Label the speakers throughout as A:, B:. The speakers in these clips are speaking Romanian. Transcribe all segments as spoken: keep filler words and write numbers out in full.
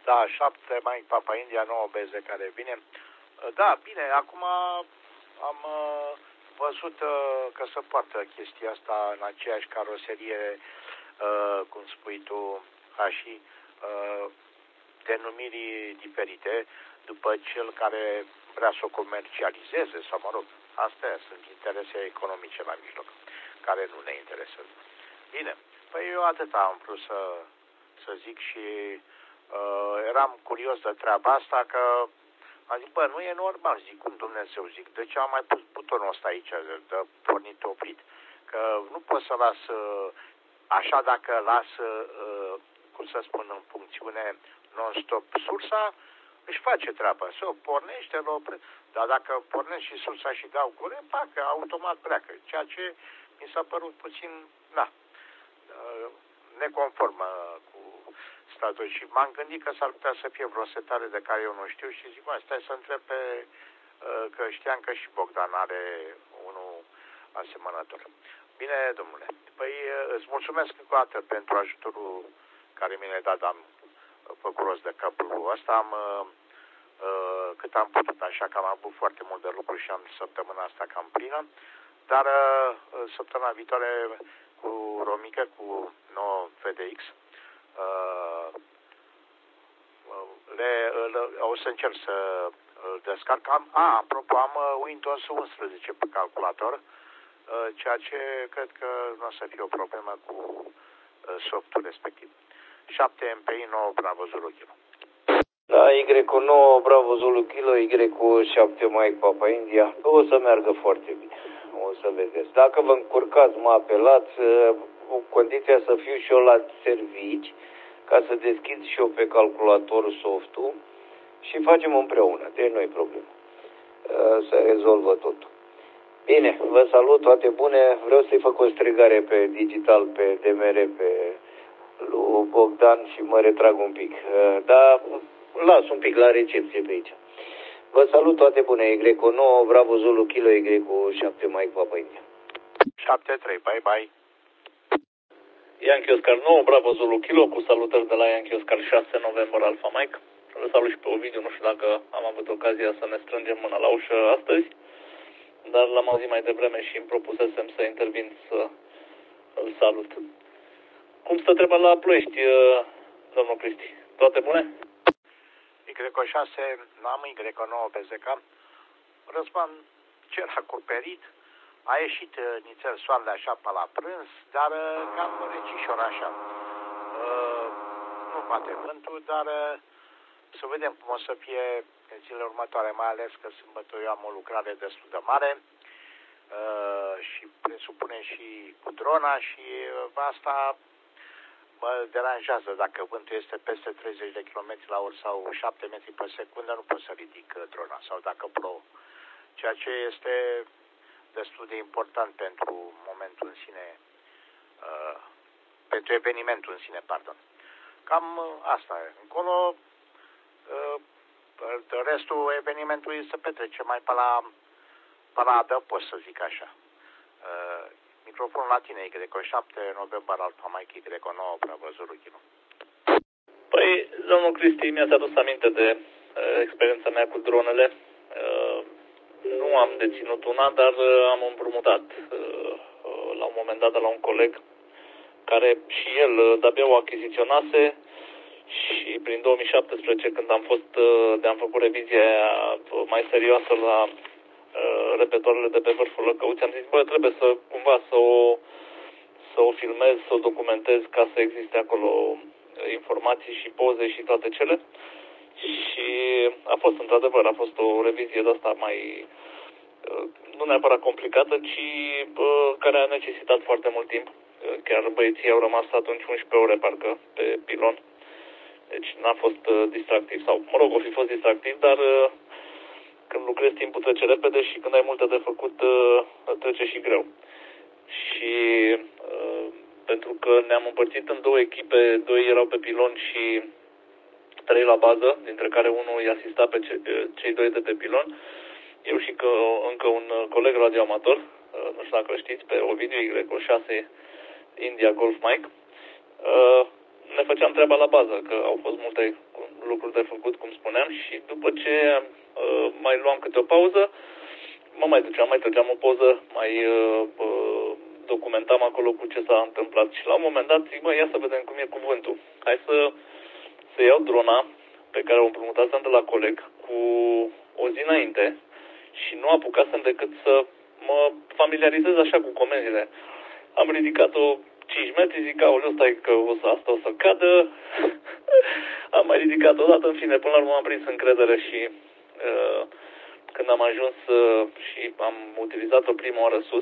A: Da, șapte mai Papa India, nouă B Z care vine. Da, bine, acum am uh, văzut uh, că se poartă chestia asta în aceeași caroserie, uh, cum spui tu, ca și uh, denumirii diferite, după cel care vrea să o comercializeze, sau mă rog, astea sunt interese economice la mijloc, care nu ne interesează. Bine, păi eu atât am vrut să, să zic și uh, eram curios de treaba asta, că am zis, bă, nu e normal, zic, cum Dumnezeu, zic, de ce am mai pus butonul ăsta aici, de, de pornit oprit, că nu pot să las, așa dacă las, uh, cum să spun, în funcțiune non-stop sursa, își face treaba, se o pornește, îl opre, dar dacă pornesc și sursa și dau curent, pacă, automat pleacă, ceea ce mi s-a părut puțin, na, uh, neconform cu statul și m-am gândit că s-ar putea să fie vreo setare de care eu nu știu și zic, mă, stai să întreb pe, uh, că știam că și Bogdan are unul asemănător. Bine, domnule, păi îți mulțumesc încă o dată pentru ajutorul care mi l-ai dat, am făcut rost de cablu ăsta, am, uh, cât am putut, așa că am avut foarte mult de lucru și am săptămâna asta cam plină, dar uh, săptămâna viitoare cu Romică, cu nouă V D X, uh, le, le, o să încerc să îl descarc. Am, a, apropo, am Windows unsprezece pe calculator, uh, ceea ce cred că nu o să fie o problemă cu uh, softul respectiv. șapte M P I, nouă Bravo Zulu Kilo.
B: Da, Y cu nouă Bravo Zulu Kilo, Y cu șapte Mike Papa India. O să meargă foarte bine. O să vedeți. Dacă vă încurcați, mă apelați, cu condiția să fiu și eu la servici, ca să deschid și eu pe calculator softul și facem împreună. Deci nu-i problemă. Se rezolvă totul. Bine, vă salut, toate bune. Vreau să-i fac o strigare pe digital, pe D M R, pe lui Bogdan și mă retrag un pic. Dar las un pic la recepție pe aici. Vă salut, toate bune. Y cu nouă Bravo Zulu Kilo, Y cu șapte Mike Papa India.
A: șapte trei, bye bye.
C: Yankee Oscar nouă Bravo Zulu Kilo, cu salutări de la Yankee Oscar șase November Alpha Mike. Îl salut și pe Ovidiu, nu știu dacă am avut ocazia să ne strângem mâna la ușă astăzi, dar l-am auzit mai devreme și îmi propusesem să intervin să îl salut. Cum stă treaba la Ploiești, domnul Cristi? Toate bune?
A: Y șase, n-am Y nouă B Z K. Răzvan, cer acoperit, a ieșit nițel soarele așa pe la prânz, dar cam recișor așa. Nu bate vântul, dar să vedem cum o să fie în zilele următoare, mai ales că sâmbătă eu am o lucrare destul de mare și presupune și cu drona și asta mă deranjează. Dacă vântul este peste treizeci de kilometri la oră sau șapte metri pe secundă, nu pot să ridic drona, sau dacă plouă. Ceea ce este destul de important pentru momentul în sine, uh, pentru evenimentul în sine, pardon. Cam uh, asta e. Încolo, uh, restul evenimentului se petrece mai pe la, pe la adăpost, să zic așa. Uh, Microfonul la tine, Y șapte, November Alpha Mike, Y nouă, Bravo Zulu Kilo.
C: Păi, domnul Cristi, mi-ați adus aminte de uh, experiența mea cu dronele. Uh, nu am deținut una, dar uh, am împrumutat uh, uh, la un moment dat de la un coleg care și el uh, de-abia o achiziționase și prin două mii șaptesprezece, când am fost, uh, de-am făcut revizia mai serioasă la repetoarele de pe vârful Lăcăuți, am zis, bă, trebuie să cumva să o, să o filmez, să o documentez ca să existe acolo informații și poze și toate cele. Și a fost, într-adevăr, a fost o revizie de asta mai, nu neapărat complicată, ci care a necesitat foarte mult timp. Chiar băieții au rămas atunci unsprezece ore, parcă, pe pilon. Deci n-a fost distractiv, sau, mă rog, o fi fost distractiv, dar când lucrezi, timpul trece repede și când ai multe de făcut, trece și greu. Și uh, pentru că ne-am împărțit în două echipe, doi erau pe pilon și trei la bază, dintre care unul îi asista pe ce, cei doi de pe pilon, eu și că, încă un coleg radioamator, uh, nu știu dacă îl știți, pe Ovidiu, Y șase India Golf Mike, uh, ne făceam treaba la bază, că au fost multe, lucruri de făcut, cum spuneam, și după ce uh, mai luam câte o pauză, mă mai duceam, mai trăgeam o poză, mai uh, uh, documentam acolo cu ce s-a întâmplat și la un moment dat zic, bă, ia să vedem cum e cuvântul. Hai să, să iau drona pe care o împrumutasem de la coleg cu o zi înainte și nu apucasem decât să mă familiarizez așa cu comenzile. Am ridicat-o cinci metri, zic, aoleu, stai că o să, asta o să cadă. Am mai ridicat o dată, în fine, până la urmă am prins încredere și uh, când am ajuns uh, și am utilizat-o prima oară sus,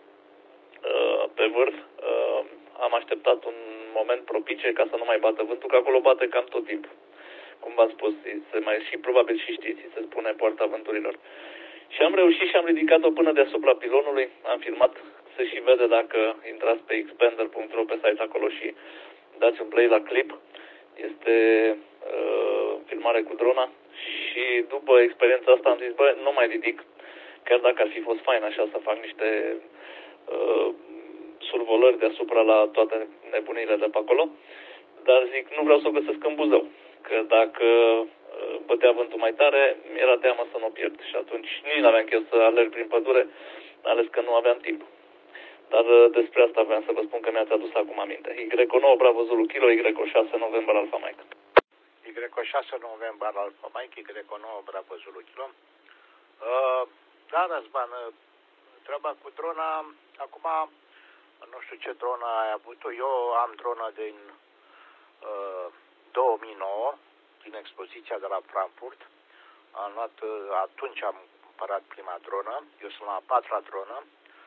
C: uh, pe vârf, uh, am așteptat un moment propice ca să nu mai bată vântul, că acolo bate cam tot timpul. Cum v-am spus, se mai, și probabil și știți, se spune poarta vânturilor. Și am reușit și am ridicat-o până deasupra pilonului, am filmat, se și vede dacă intrați pe xpander punct ro pe site acolo și dați un play la clip. Este uh, filmare cu drona și după experiența asta am zis, bă, nu mai ridic, chiar dacă ar fi fost fain așa să fac niște uh, survolări deasupra la toate nebunile de pe acolo, dar zic, nu vreau să o găsesc în Buzău, că dacă bătea vântul mai tare, mi-era teamă să nu o pierd și atunci nici n-aveam chef să alerg prin pădure, ales că nu aveam timp. Dar despre asta vreau să vă spun că mi-ați adus acum aminte. Y nouă Bravo Zulu Kilo, Y șase November Alfa Mike.
A: Y șase November Alfa Mike, Y nouă Bravo Zulu Kilo. Uh, da, Răzvan, treaba cu drona, acum nu știu ce dronă ai avut-o, eu am dronă din uh, două mii nouă, din expoziția de la Frankfurt. Am luat, atunci am cumpărat prima dronă, eu sunt la a patra dronă.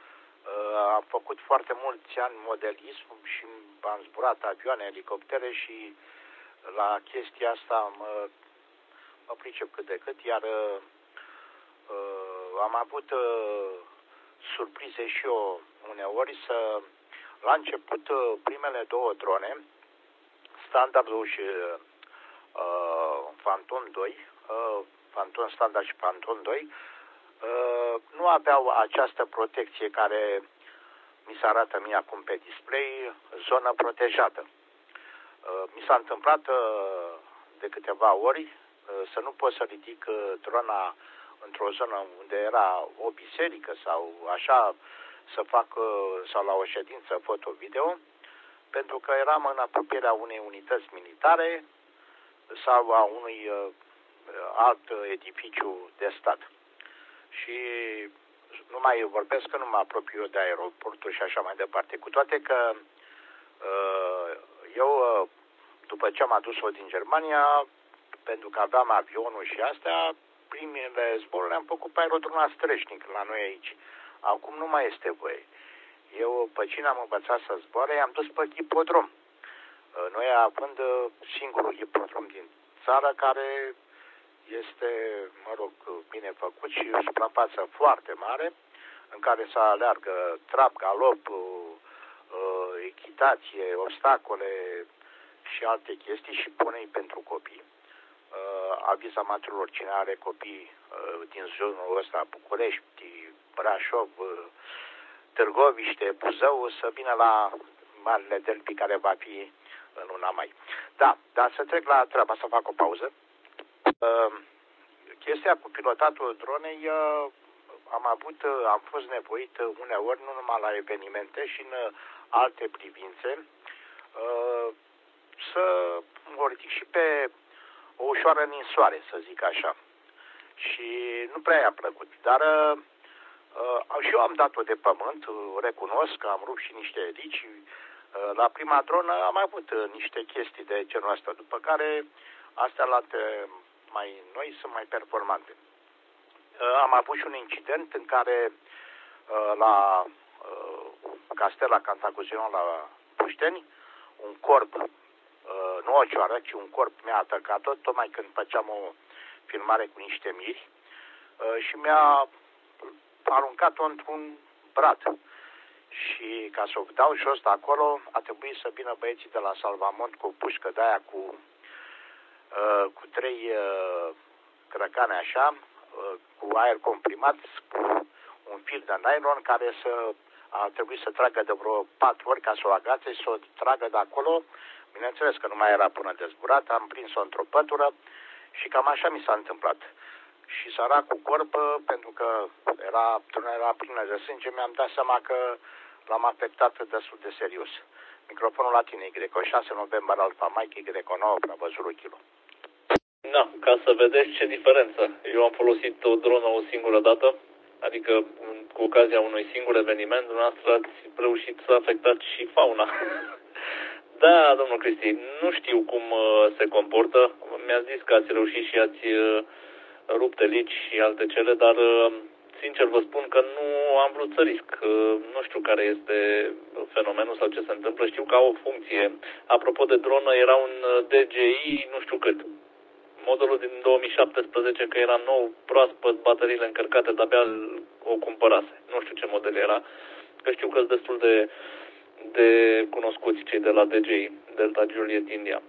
A: Am făcut foarte mulți ani modelism și am zburat avioane, elicoptere și la chestia asta mă, mă pricep cât de cât, iar uh, am avut uh, surprize și eu uneori să, la început, uh, primele două drone, standardul și uh, Phantom doi, uh, Phantom standard și Phantom doi, uh, nu aveau această protecție care mi se arată mie acum pe display, zonă protejată. Uh, mi s-a întâmplat uh, de câteva ori uh, să nu pot să ridic uh, drona într-o zonă unde era o biserică sau așa, să fac uh, sau la o ședință foto-video, pentru că eram în apropierea unei unități militare sau a unui uh, alt edificiu de stat. Și nu mai vorbesc că nu mă apropiu de aeroportul și așa mai departe. Cu toate că uh, eu, uh, după ce am adus-o din Germania, pentru că aveam avionul și astea, primele zboruri le-am făcut pe aerodromul Strășnic, la noi aici. Acum nu mai este voie. Eu, pe cine am învățat să zboare, i-am dus pe hipodrom. Noi având singurul hipodrom din țară care este, mă rog, bine făcut și o suprafață foarte mare, în care se aleargă trap, galop, echitație, obstacole și alte chestii și ponei pentru copii. Aviz amatorilor cine are copii din zonul ăsta, București, Brașov, Târgoviște, Buzău, să vină la Marele Derby care va fi în luna mai. Da, dar să trec la treaba, să fac o pauză. Uh, chestia cu pilotatul dronei, uh, am avut, uh, am fost nevoit uh, uneori, nu numai la evenimente și în uh, alte privințe, uh, să mă ridic și pe o ușoară ninsoare, să zic așa. Și nu prea i-a plăcut, dar uh, uh, și eu am dat-o de pământ, uh, recunosc că am rupt și niște rici. Uh, la prima dronă am avut uh, niște chestii de genul ăsta, după care astea la mai noi sunt mai performante. Uh, am avut și un incident în care uh, la uh, Castela Cantacuzino la Pușteni, un corp, uh, nu o cioară, ci un corp mi-a atacat-o, tocmai când făceam o filmare cu niște miri, uh, și mi-a aruncat-o într-un brad. Și ca să o dau jos de acolo, a trebuit să vină băieții de la Salvamont cu o pușcă de aia cu, uh, cu trei uh, crăcane așa, uh, cu aer comprimat, cu un fir de nylon care să a trebuit să tragă de vreo patru ori ca să o agațe și să o tragă de acolo Bineînțeles că nu mai era până de zburat, am prins-o într-o pătură și cam așa mi s-a întâmplat. Și săracul corp, pentru că era, era plină de sânge, mi-am dat seama că l-am afectat destul de serios. Microfonul la tine, Y șase November Alfa Mike, Y nouă Bravo Zulu Kilo.
C: Da, ca să vedeți ce diferență. Eu am folosit o dronă o singură dată, adică cu ocazia unui singur eveniment, dumneavoastră ați reușit să afectați și fauna. Da, domnul Cristi, nu știu cum se comportă. Mi-a zis că ați reușit și ați rupt elici și alte cele, dar sincer vă spun că nu am vrut să risc. Nu știu care este fenomenul sau ce se întâmplă. Știu că au o funcție. Apropo de dronă, era un D J I nu știu cât. Modelul din două mii șaptesprezece, că era nou, proaspăt, bateriile încărcate, de-abia o cumpărase. Nu știu ce model era, că știu că sunt destul de, de cunoscuți cei de la D J I, Delta Juliet India.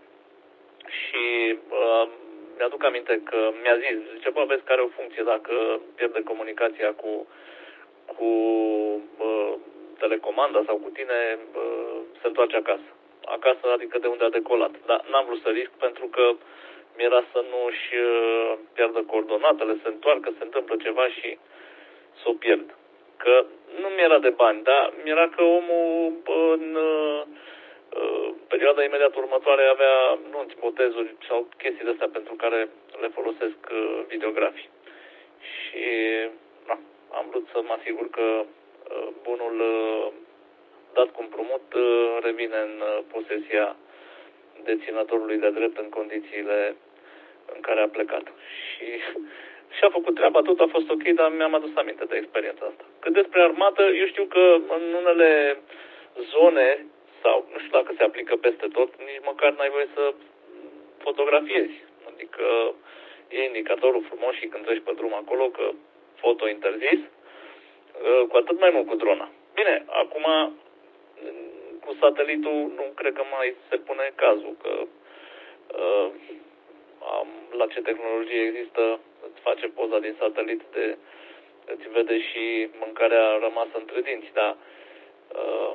C: Și uh, mi-aduc aminte că mi-a zis, zice, bă, vezi că are o funcție, dacă pierde comunicația cu, cu uh, telecomanda sau cu tine, uh, se întoarce acasă. Acasă, adică de unde a decolat. Dar n-am vrut să risc pentru că mi-era să nu-și uh, pierdă coordonatele, se întoarcă, se întâmplă ceva și să o pierd. Că nu mi-era de bani, dar mi-era că omul în uh, perioada imediat următoare avea nunți, botezuri sau chestii de astea pentru care le folosesc uh, videografii. Și na, am vrut să mă asigur că uh, bunul uh, dat cu împrumut uh, revine în uh, posesia deținătorului de drept în condițiile în care a plecat. Și și-a făcut treaba, tot a fost ok, dar mi-am adus aminte de experiența asta. Cât despre armată, eu știu că în unele zone, sau nu știu dacă se aplică peste tot, nici măcar n-ai voie să fotografiezi. Adică e indicatorul frumos și când treci pe drum acolo că foto interzis, cu atât mai mult cu drona. Bine, acum cu satelitul nu cred că mai se pune cazul, că uh, am, la ce tehnologie există, îți face poza din satelit, de, îți vede și mâncarea rămasă între dinți, dar uh,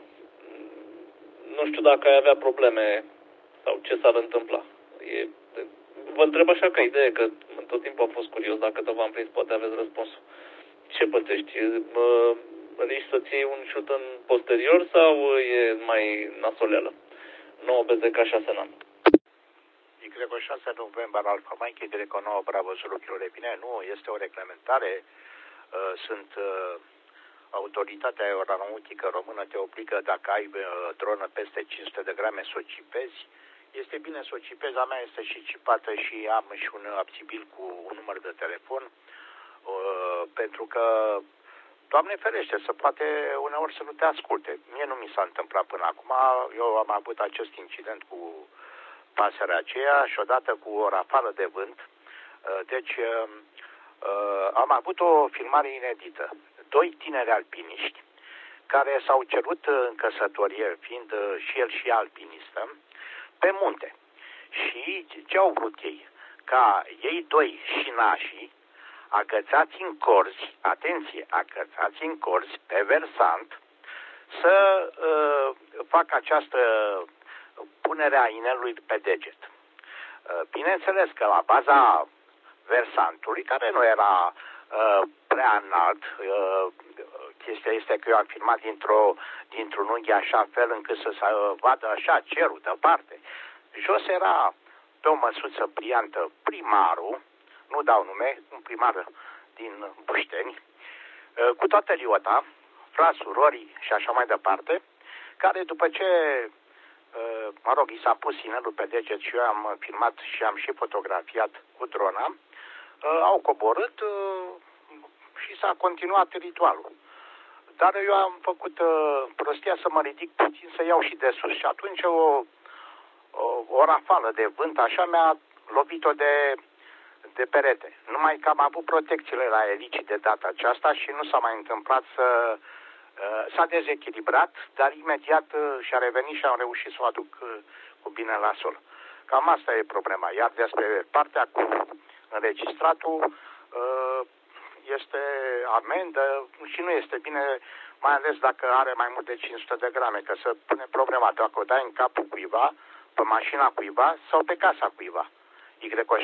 C: nu știu dacă ai avea probleme sau ce s-ar întâmpla. E, vă întreb așa ca idee, că tot timpul am fost curios, dacă tot v-am prins, poate aveți răspunsul. Ce pățești? Uh, riști să-ți iei un șut în posterior sau e mai nasoleală? nouă B Z K șase N A M.
A: Y șase November Alfa Mike, Y nouă Bravo Zulu Kilo. Bine, nu, este o reglementare. Sunt autoritatea aeronautică română te obligă, dacă ai dronă peste cinci sute de grame, să o cipezi. Este bine să o cipezi, a mea este și cipată și am și un abțibil cu un număr de telefon, pentru că, Doamne ferește, să poate uneori să nu te asculte. Mie nu mi s-a întâmplat până acum, eu am avut acest incident cu pasărea aceea și odată cu o rafală de vânt. Deci am avut o filmare inedită. Doi tineri alpiniști care s-au cerut în căsătorie, fiind și el și alpinistă, pe munte. Și ce au vrut ei? Ca ei doi și nașii, agățați în corzi, atenție, agățați în corzi pe versant, să uh, facă această punerea inelului pe deget. Bineînțeles că la baza versantului, care nu era uh, prea înalt, uh, chestia este că eu am filmat dintr-o, dintr-un unghi așa fel încât să se vadă așa cerul departe. Jos era pe o măsuță pliantă primarul, nu dau nume, un primar din Bușteni, uh, cu toată liota, frați, surori și așa mai departe, care după ce mă rog, i s-a pus inelul pe deget și eu am filmat și am și fotografiat cu drona, au coborât și s-a continuat ritualul. Dar eu am făcut prostia să mă ridic puțin, să iau și de sus și atunci o, o, o rafală de vânt așa mi-a lovit-o de, de perete. Numai că am avut protecțiile la elici de data aceasta și nu s-a mai întâmplat să... S-a dezechilibrat, dar imediat și-a revenit și am reușit să o aduc cu bine la sol. Cam asta e problema. Iar despre partea cu înregistratul este amendă și nu este bine, mai ales dacă are mai mult de cinci sute de grame, că se pune problema. Dacă o dai în capul cuiva, pe mașina cuiva sau pe casa cuiva. Y